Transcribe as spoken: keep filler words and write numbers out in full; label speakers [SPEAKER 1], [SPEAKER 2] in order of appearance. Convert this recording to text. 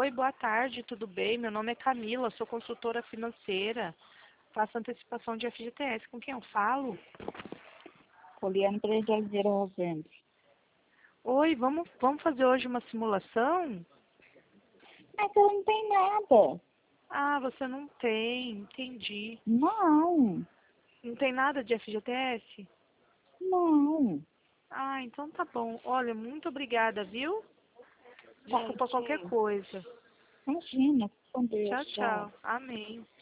[SPEAKER 1] Oi, boa tarde, tudo bem? Meu nome é Camila, sou consultora financeira. Faço antecipação de F G T S. Com quem eu falo?
[SPEAKER 2] Poliana Três de Oliveira Rosendo.
[SPEAKER 1] Oi, vamos, vamos fazer hoje uma simulação?
[SPEAKER 2] Mas eu não tenho nada.
[SPEAKER 1] Ah, você não tem, entendi.
[SPEAKER 2] Não,
[SPEAKER 1] Não tem nada de F G T S?
[SPEAKER 2] não.
[SPEAKER 1] Ah, então tá bom. Olha, muito obrigada, viu?
[SPEAKER 2] Tá,
[SPEAKER 1] Desculpa qualquer
[SPEAKER 2] tchau.
[SPEAKER 1] coisa.
[SPEAKER 2] Imagina, com Deus,
[SPEAKER 1] Tchau,
[SPEAKER 2] tchau.
[SPEAKER 1] tchau. Amém.